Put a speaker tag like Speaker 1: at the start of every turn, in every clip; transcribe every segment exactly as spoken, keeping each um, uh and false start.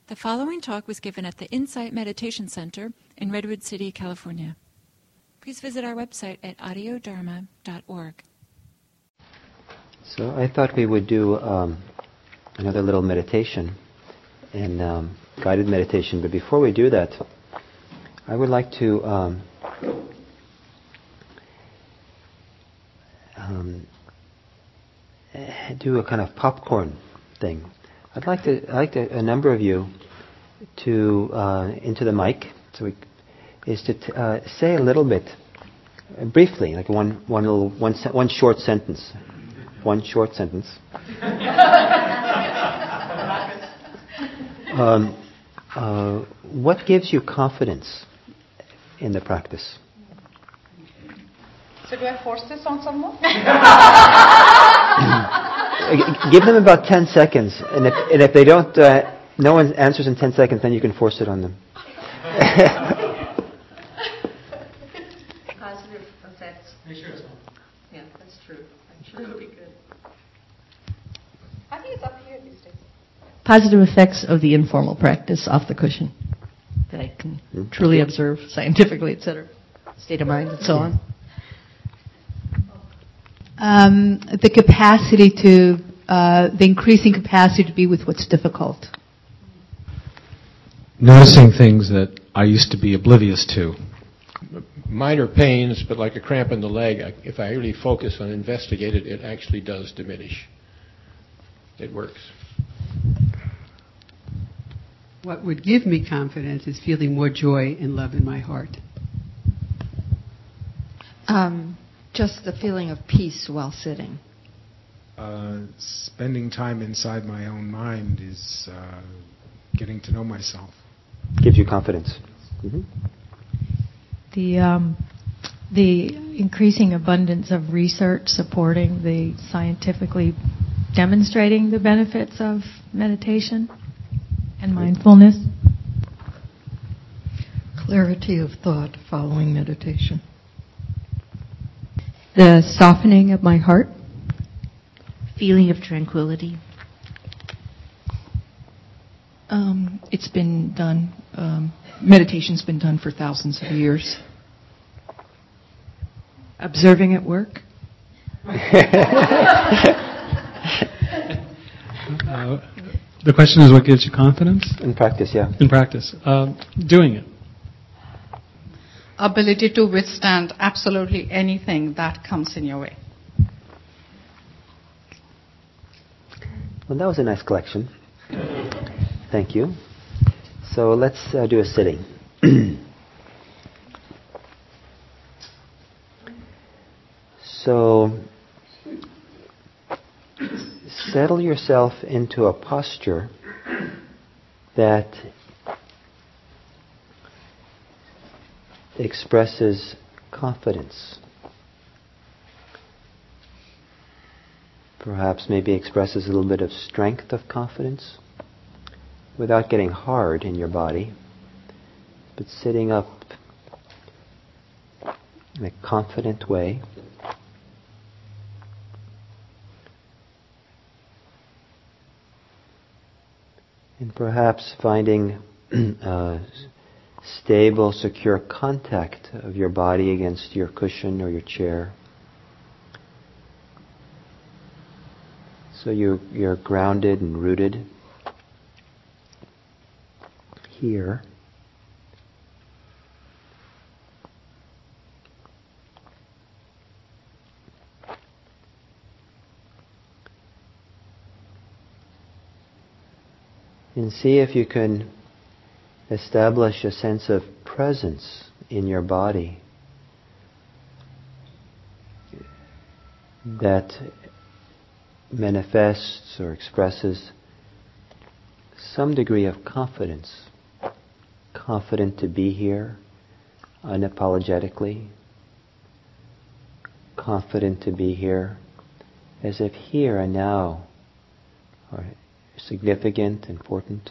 Speaker 1: The following talk was given at the Insight Meditation Center in Redwood City, California. Please visit our website at audio dharma dot org.
Speaker 2: So I thought we would do um, another little meditation, and um, guided meditation. But before we do that, I would like to um, um, do a kind of popcorn thing. I'd like to, I'd like to, a number of you to uh, into the mic. So we, is to t- uh, say a little bit, uh, briefly, like one one little one se- one short sentence, one short sentence. um, uh, what gives you confidence in the practice?
Speaker 3: So do I force this on someone?
Speaker 2: Give them about ten seconds, and if, and if they don't, uh, no one answers in ten seconds, then you can force it on them.
Speaker 3: Positive effects. Are you sure it's not? Yeah, that's true. I'm sure it'll be good. I think it's up here these days.
Speaker 4: Positive effects of the informal practice off the cushion that I can mm-hmm. truly observe scientifically, et cetera. State of mind and so on.
Speaker 5: Um, the capacity to, uh, the increasing capacity to be with what's difficult.
Speaker 6: Noticing things that I used to be oblivious to.
Speaker 7: Minor pains, but like a cramp in the leg, if I really focus on investigate it, it actually does diminish. It works.
Speaker 8: What would give me confidence is feeling more joy and love in my heart.
Speaker 9: Um... Just the feeling of peace while sitting.
Speaker 6: Uh, spending time inside my own mind is uh, getting to know myself.
Speaker 2: Gives you confidence. Mm-hmm.
Speaker 10: The um, the increasing abundance of research supporting the scientifically demonstrating the benefits of meditation and mindfulness.
Speaker 9: Clarity of thought following meditation.
Speaker 11: The softening of my heart.
Speaker 12: Feeling of tranquility.
Speaker 13: Um, it's been done, um, meditation's been done for thousands of years. Observing it work.
Speaker 6: uh, the question is, what gives you confidence?
Speaker 2: In practice, yeah.
Speaker 6: In practice. Uh, doing it.
Speaker 3: Ability to withstand absolutely anything that comes in your way.
Speaker 2: Well, that was a nice collection. Thank you. So let's uh, do a sitting. So settle yourself into a posture that expresses confidence. Perhaps maybe expresses a little bit of strength of confidence without getting hard in your body, but sitting up in a confident way. And perhaps finding uh, stable, secure contact of your body against your cushion or your chair. So you're, you're grounded and rooted here. And see if you can establish a sense of presence in your body that manifests or expresses some degree of confidence. Confident to be here unapologetically. Confident to be here as if here and now are significant, important.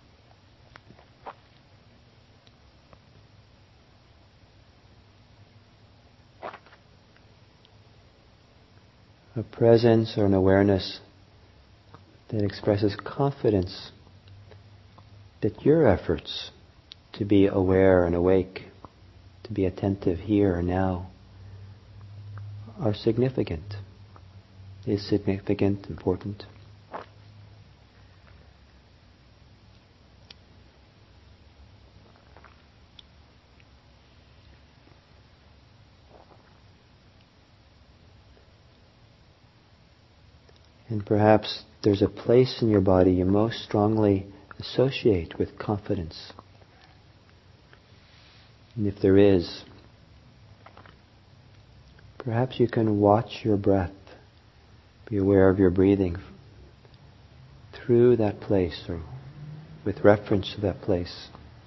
Speaker 2: A presence or an awareness that expresses confidence that your efforts to be aware and awake, to be attentive here and now, are significant, is significant, important. And perhaps there's a place in your body you most strongly associate with confidence. And if there is, perhaps you can watch your breath, be aware of your breathing through that place or with reference to that place.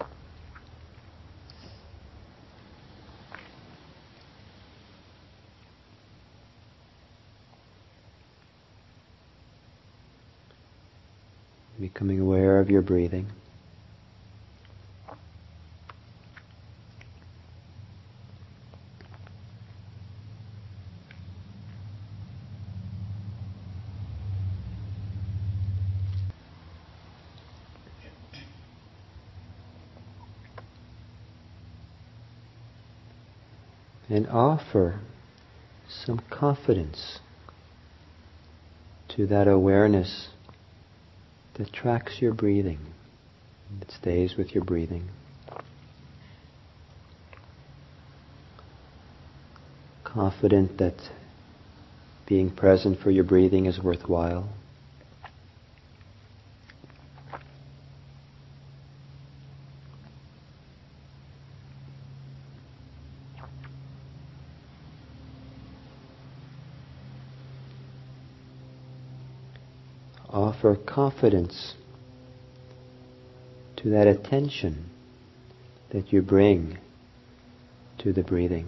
Speaker 2: Becoming aware of your breathing. And offer some confidence to that awareness that tracks your breathing, that stays with your breathing. Confident that being present for your breathing is worthwhile. Offer confidence to that attention that you bring to the breathing.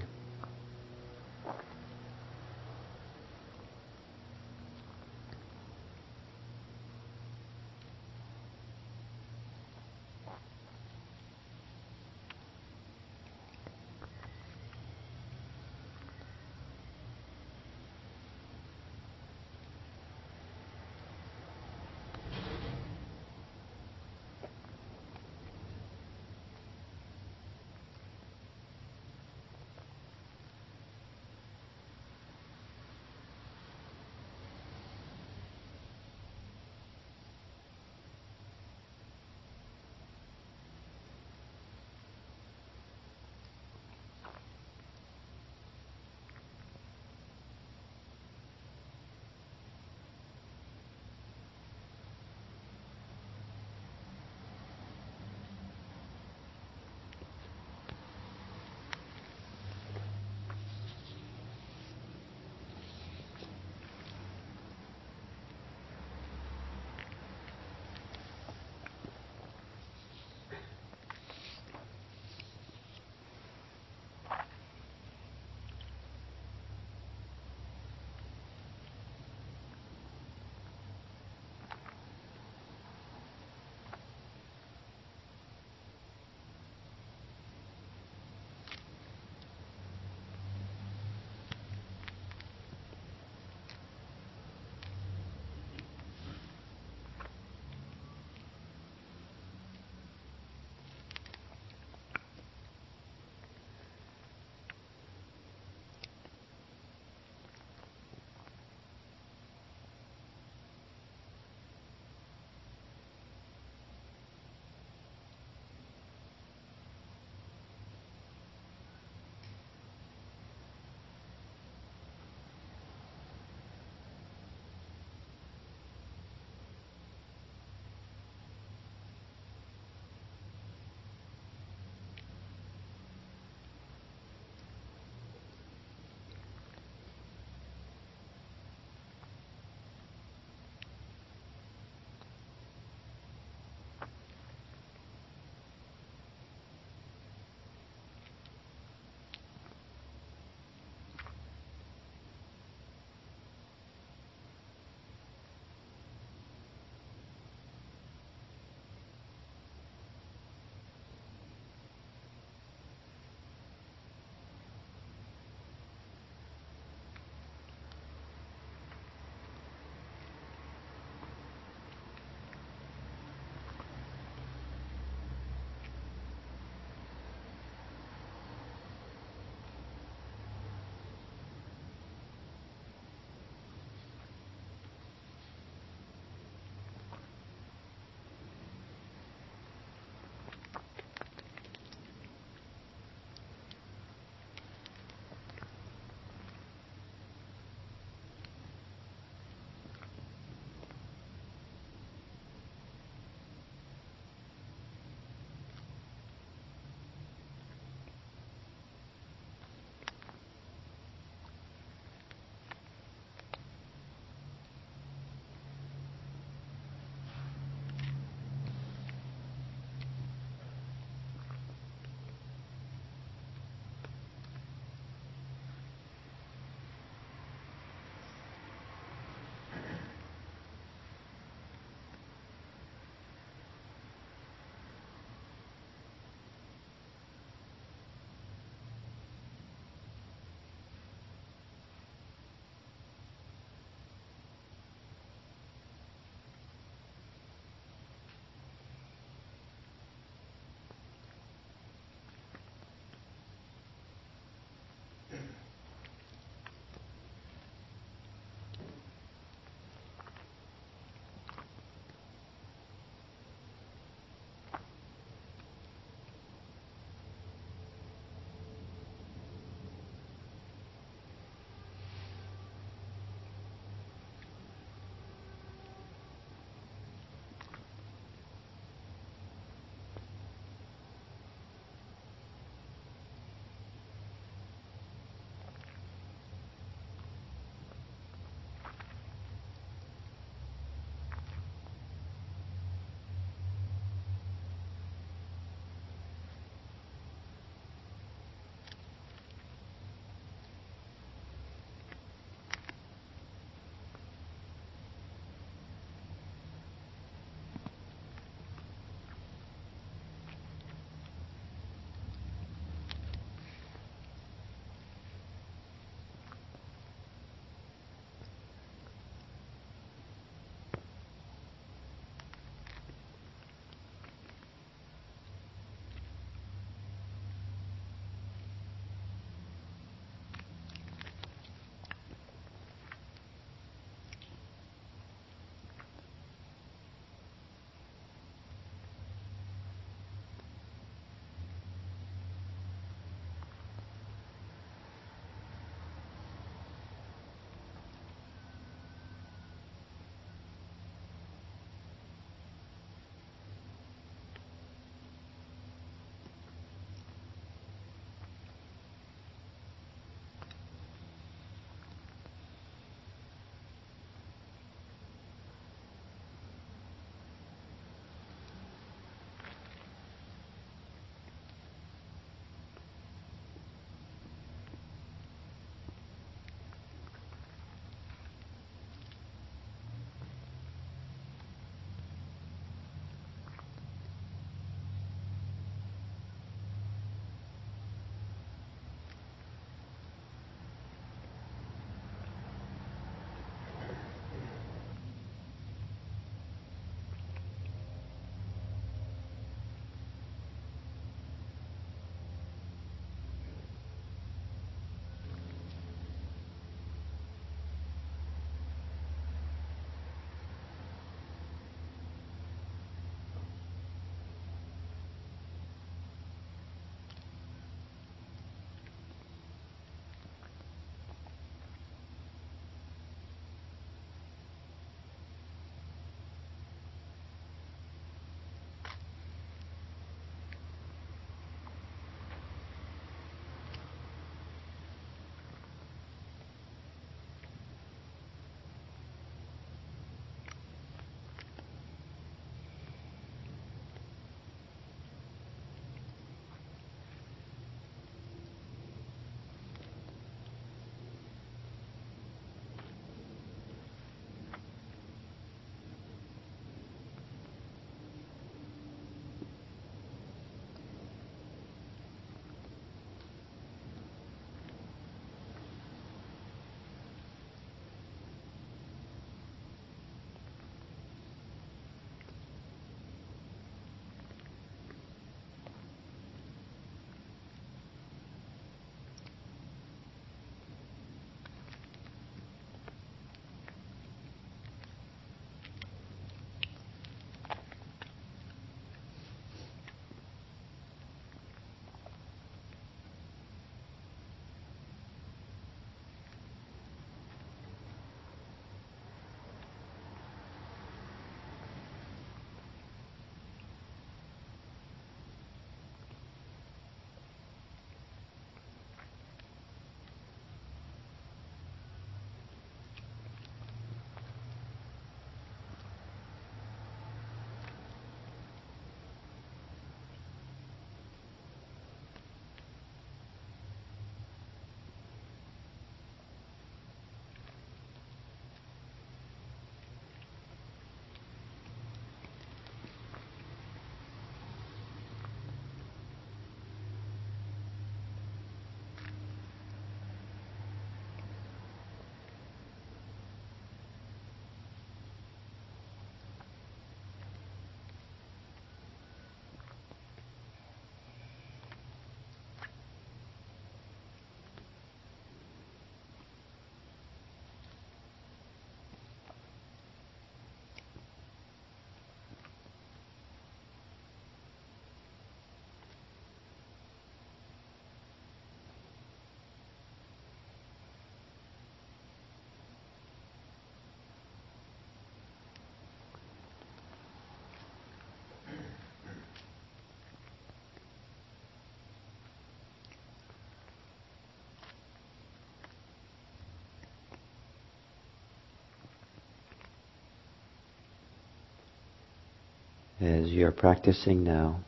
Speaker 2: as you're practicing now,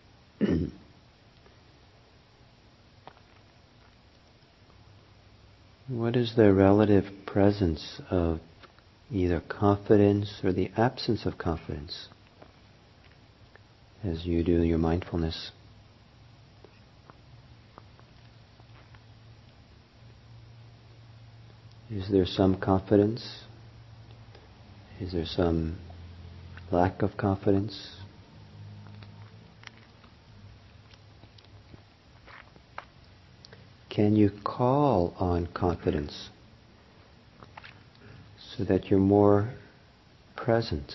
Speaker 2: what is the relative presence of either confidence or the absence of confidence as you do your mindfulness? Is there some confidence? Is there some lack of confidence? Can you call on confidence so that you're more present?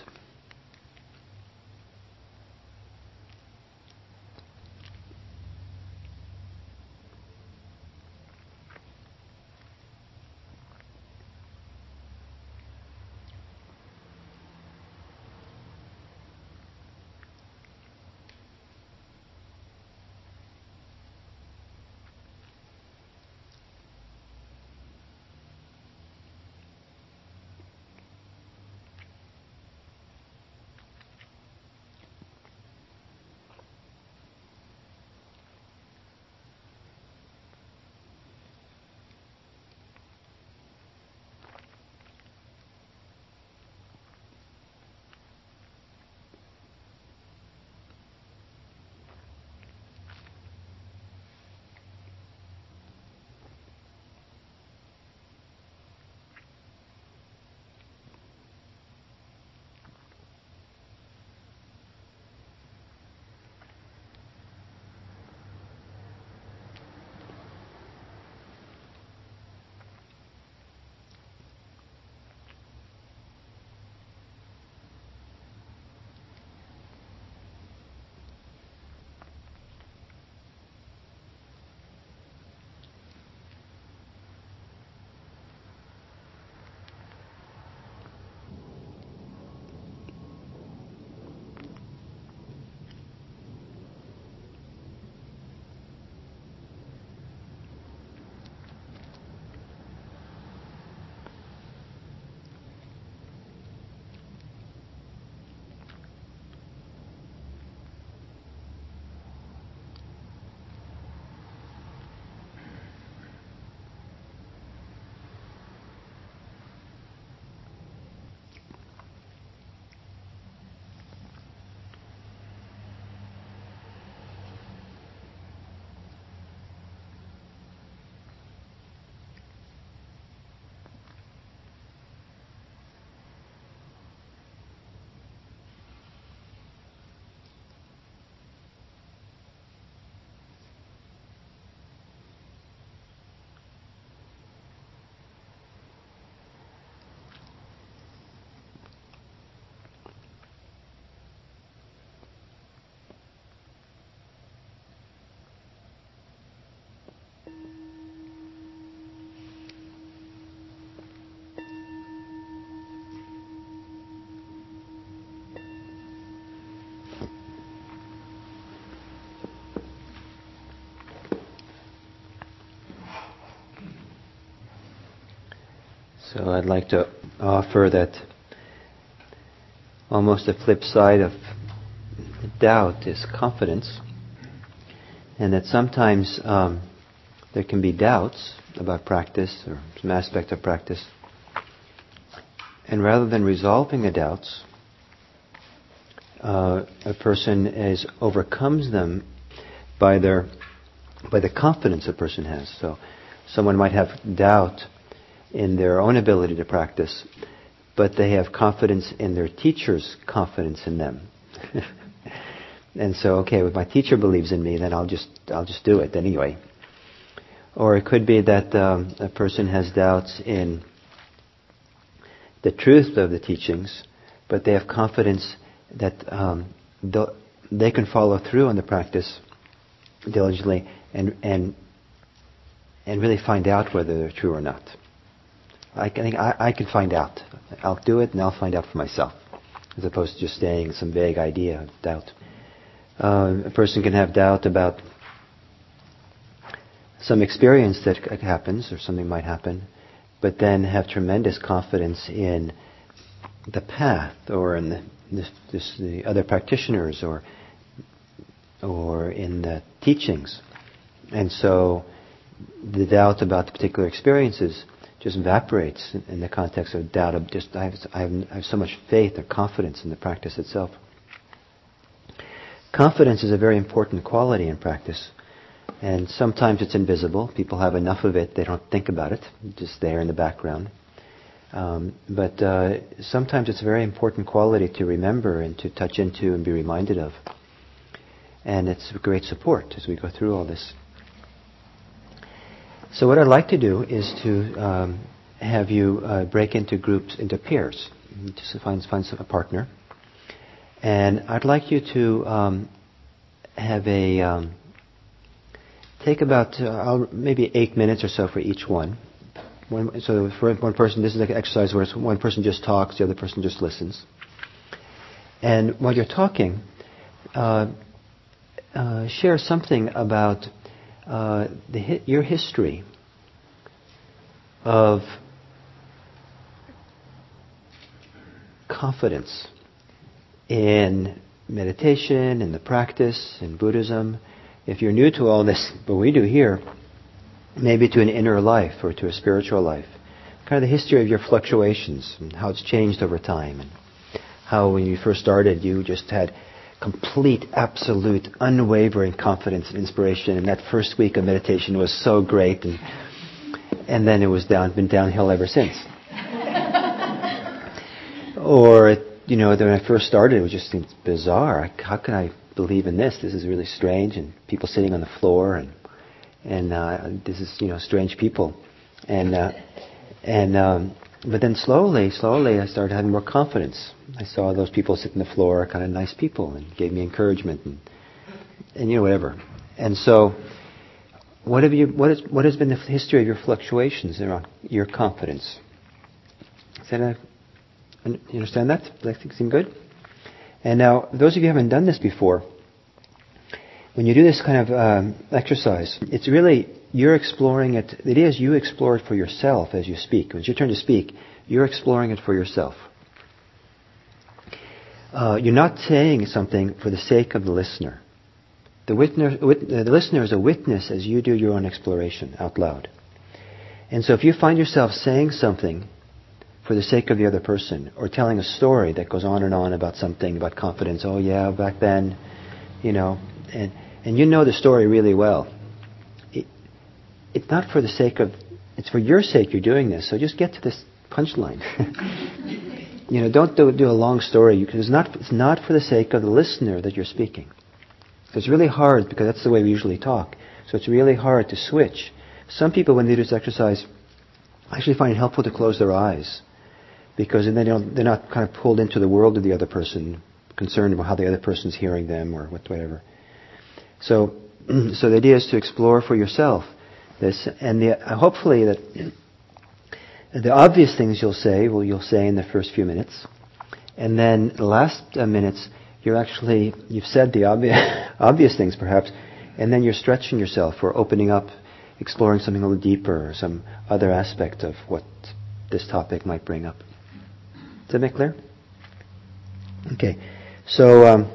Speaker 2: So I'd like to offer that almost the flip side of doubt is confidence, and that sometimes um, there can be doubts about practice or some aspect of practice, and rather than resolving the doubts, uh, a person is overcomes them by their by the confidence a person has. So someone might have doubt in their own ability to practice, but they have confidence in their teacher's confidence in them. And so, okay, if my teacher believes in me, then I'll just I'll just do it anyway. Or it could be that um, a person has doubts in the truth of the teachings, but they have confidence that um, they can follow through on the practice diligently and and and really find out whether they're true or not. I can I, I can find out. I'll do it and I'll find out for myself, as opposed to just staying in some vague idea of doubt. Uh, a person can have doubt about some experience that happens, or something might happen, but then have tremendous confidence in the path or in the this, this, the other practitioners or or in the teachings. And so the doubt about the particular experiences just evaporates in, in the context of doubt of just I have, I have I have so much faith or confidence in the practice itself. Confidence is a very important quality in practice, and sometimes it's invisible. People have enough of it, they don't think about it, it's just there in the background. Um, but uh, sometimes it's a very important quality to remember and to touch into and be reminded of. And it's a great support as we go through all this. So what I'd like to do is to um, have you uh, break into groups, into pairs, just find, find some, a partner. And I'd like you to um, have a, um, take about uh, maybe eight minutes or so for each one. One, so for one person, this is like an exercise where it's one person just talks, the other person just listens. And while you're talking, uh, uh, share something about uh, the hi- your history of confidence in meditation, in the practice, in Buddhism. If you're new to all this, what we do here, maybe to an inner life or to a spiritual life. Kind of the history of your fluctuations and how it's changed over time, and how when you first started you just had complete, absolute, unwavering confidence and inspiration, and that first week of meditation was so great, and and then it was down, been downhill ever since. Or, you know, when I first started, it was just seemed bizarre. How can I believe in this? This is really strange, and people sitting on the floor, and and uh, this is, you know, strange people, and uh, and um, but then slowly, slowly, I started having more confidence. I saw those people sit on the floor, kind of nice people, and gave me encouragement, and and you know, whatever. And so, what have you? What is what has been the history of your fluctuations around your confidence? Is that a, you understand that? Does that seem good? And now, those of you who haven't done this before, when you do this kind of um, exercise, it's really, you're exploring it. The idea is you explore it for yourself as you speak. When it's your turn to speak, you're exploring it for yourself. Uh, you're not saying something for the sake of the listener. The, witness, wit, the listener is a witness as you do your own exploration out loud. And so if you find yourself saying something for the sake of the other person, or telling a story that goes on and on about something, about confidence, oh yeah, back then, you know, and and you know the story really well. It, it's not for the sake of, it's for your sake you're doing this, so just get to this punchline. You know, don't do, do a long story, because it's not, it's not for the sake of the listener that you're speaking. It's really hard, because that's the way we usually talk, so it's really hard to switch. Some people, when they do this exercise, actually find it helpful to close their eyes, because then they don't, they're not kind of pulled into the world of the other person, concerned about how the other person's hearing them or whatever. So, so the idea is to explore for yourself this, and the, uh, hopefully that the obvious things you'll say, well, you'll say in the first few minutes, and then the last uh, minutes, you're actually, you've said the obvious, obvious things perhaps, and then you're stretching yourself or opening up, exploring something a little deeper, or some other aspect of what this topic might bring up. Does that make clear? Okay. So, um,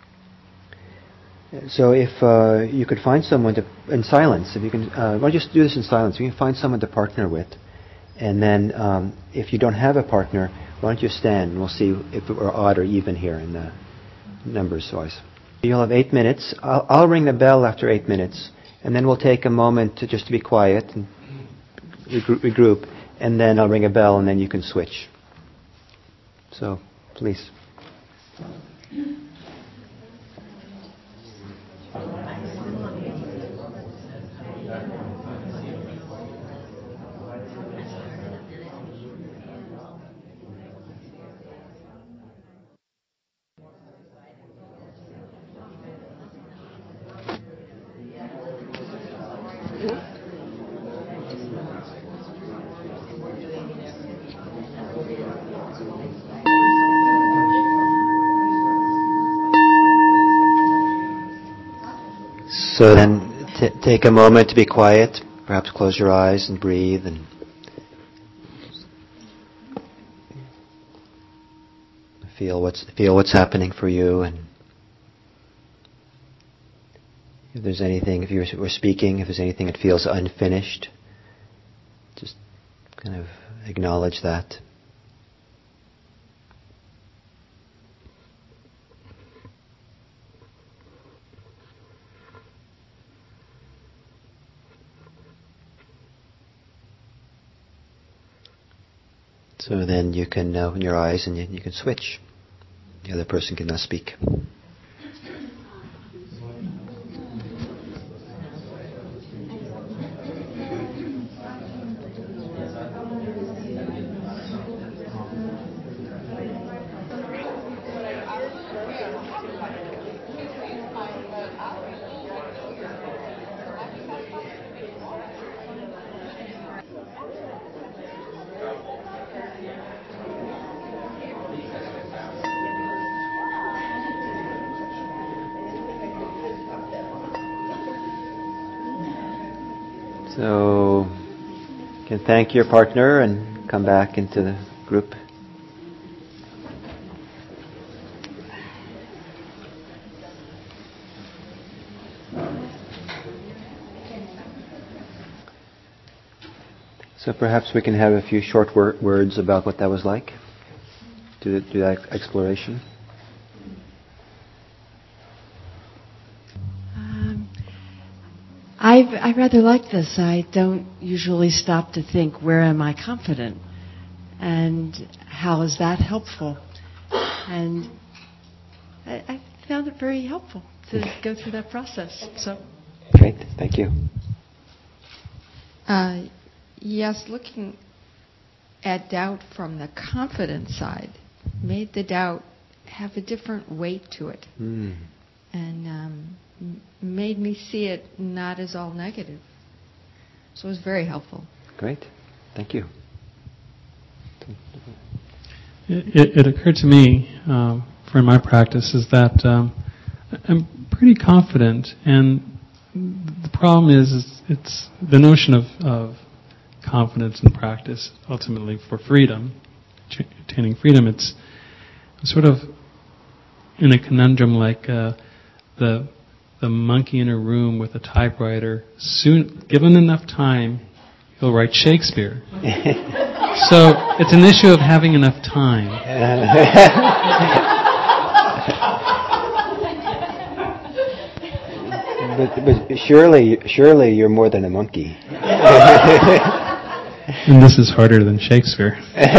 Speaker 2: so if uh, you could find someone to, in silence, if you can, uh, why don't you just do this in silence? You can find someone to partner with, and then um, if you don't have a partner, why don't you stand, and we'll see if we're odd or even here in the numbers wise. You'll have eight minutes. I'll, I'll ring the bell after eight minutes, and then we'll take a moment to just to be quiet and regroup, and then I'll ring a bell, and then you can switch. So, please. So then t- take a moment to be quiet, perhaps close your eyes and breathe, and feel what's feel what's happening for you, and if there's anything, if you were speaking, if there's anything that feels unfinished, just kind of acknowledge that. So then you can uh, open your eyes and you, you can switch. The other person can now speak. So you can thank your partner and come back into the group. So perhaps we can have a few short wor- words about what that was like. Do, do that exploration.
Speaker 9: I I rather like this. I don't usually stop to think, where am I confident? And how is that helpful? And I, I found it very helpful to go through that process. So,
Speaker 2: great, thank you.
Speaker 11: Uh, yes, looking at doubt from the confidence side made the doubt have a different weight to it.
Speaker 2: Mm.
Speaker 11: And um, made me see it not as all negative. So it was very helpful.
Speaker 2: Great. Thank you.
Speaker 14: It, it, it occurred to me, um, for my practice, is that um, I'm pretty confident, and the problem is, is it's the notion of, of confidence in practice, ultimately for freedom, attaining freedom. It's sort of in a conundrum like uh, the the monkey in a room with a typewriter. Soon, given enough time, he'll write Shakespeare. So it's an issue of having enough time.
Speaker 2: but, but surely, surely you're more than a monkey.
Speaker 14: And this is harder than Shakespeare.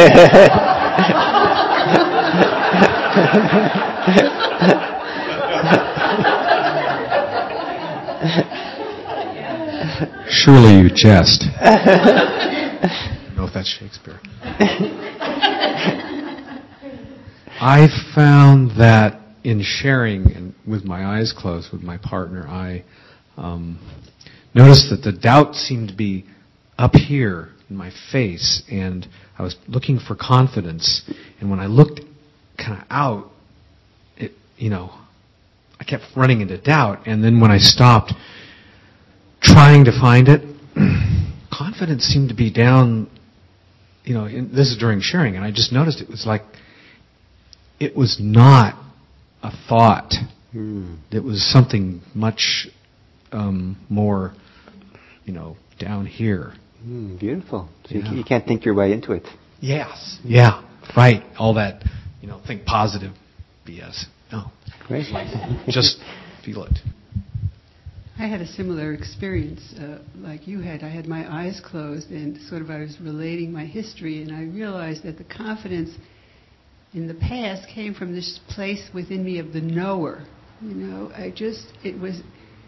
Speaker 6: Surely you jest. I don't know if that's Shakespeare. I found that in sharing and with my eyes closed with my partner, I um, noticed that the doubt seemed to be up here in my face, and I was looking for confidence. And when I looked kind of out, it, you know, I kept running into doubt. And then when I stopped trying to find it, confidence seemed to be down, you know, in, this is during sharing, and I just noticed it was like, it was not a thought.
Speaker 2: Mm.
Speaker 6: It was something much um, more, you know, down here.
Speaker 2: Mm, beautiful. So
Speaker 6: Yeah.
Speaker 2: you, you can't think your way into it.
Speaker 6: Yes. Yeah, right. All that, you know, think positive B S. No.
Speaker 2: Great.
Speaker 6: Just feel it.
Speaker 8: I had a similar experience uh, like you had. I had my eyes closed and sort of I was relating my history, and I realized that the confidence in the past came from this place within me of the knower. You know, I just, it was,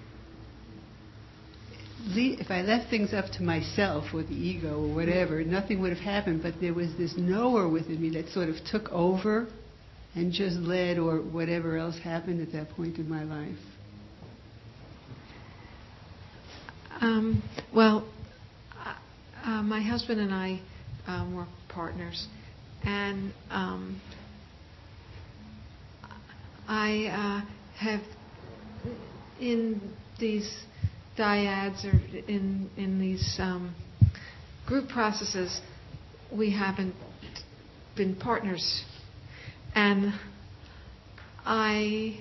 Speaker 8: if I left things up to myself or the ego or whatever, nothing would have happened, but there was this knower within me that sort of took over and just led, or whatever else happened at that point in my life.
Speaker 15: Um, well, uh, uh, my husband and I um, were partners, and um, I uh, have, in these dyads or in in these um, group processes, we haven't been partners, and I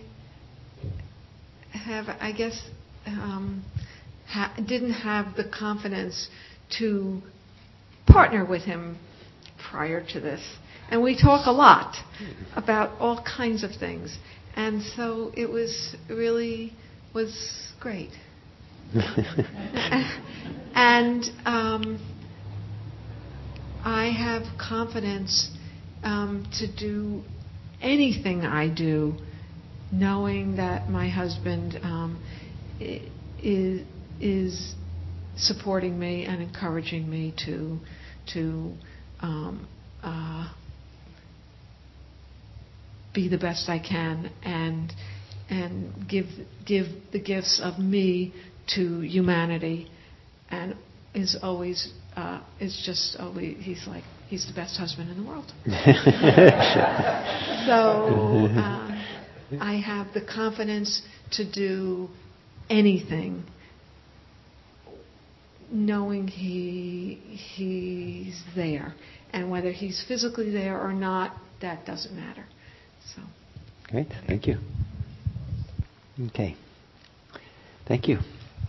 Speaker 15: have, I guess, um, ha- didn't have the confidence to partner with him prior to this. And we talk a lot about all kinds of things. And so it was really was great. And um, I have confidence um, to do anything I do, knowing that my husband um, is is supporting me and encouraging me to to um, uh, be the best I can and and give give the gifts of me to humanity, and is always uh, is just always he's like he's the best husband in the world. So uh, I have the confidence to do anything, knowing he he's there, and whether he's physically there or not, that doesn't matter. So.
Speaker 2: Great, thank you. Okay, thank you.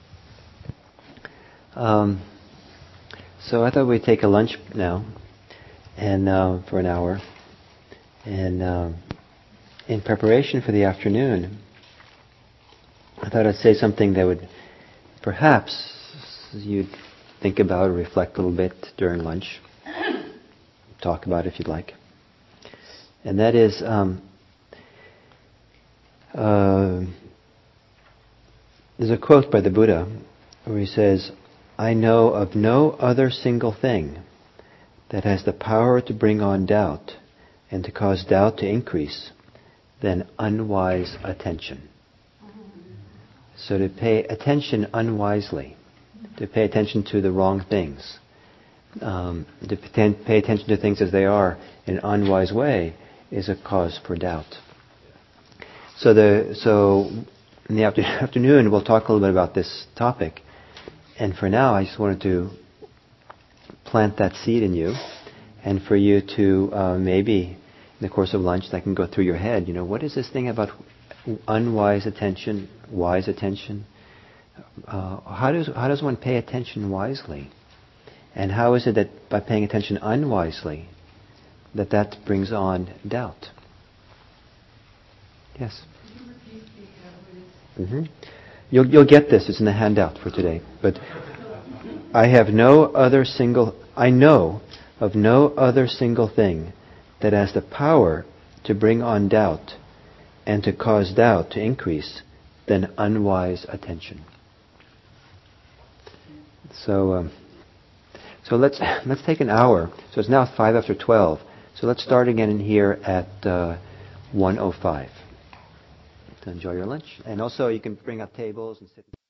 Speaker 2: Um, so I thought we'd take a lunch now, and uh, for an hour, and um, in preparation for the afternoon, I thought I'd say something that would perhaps you'd think about or reflect a little bit during lunch, talk about it if you'd like. And that is, um, uh, there's a quote by the Buddha where he says, "I know of no other single thing that has the power to bring on doubt and to cause doubt to increase than unwise attention." So to pay attention unwisely, to pay attention to the wrong things, um, to pay attention to things as they are in an unwise way, is a cause for doubt. So the so in the after, afternoon we'll talk a little bit about this topic, and for now I just wanted to plant that seed in you, and for you to uh, maybe in the course of lunch that can go through your head. You know, what is this thing about unwise attention, wise attention? Uh, how does how does one pay attention wisely, and how is it that by paying attention unwisely, that that brings on doubt? Yes. Mm-hmm. You'll you'll get this. It's in the handout for today. But I have no other single. I know of no other single thing that has the power to bring on doubt and to cause doubt to increase than unwise attention. So, um, so let's let's take an hour. So it's now five after twelve. So let's start again in here at uh, one oh five. To enjoy your lunch, and also you can bring up tables and sit.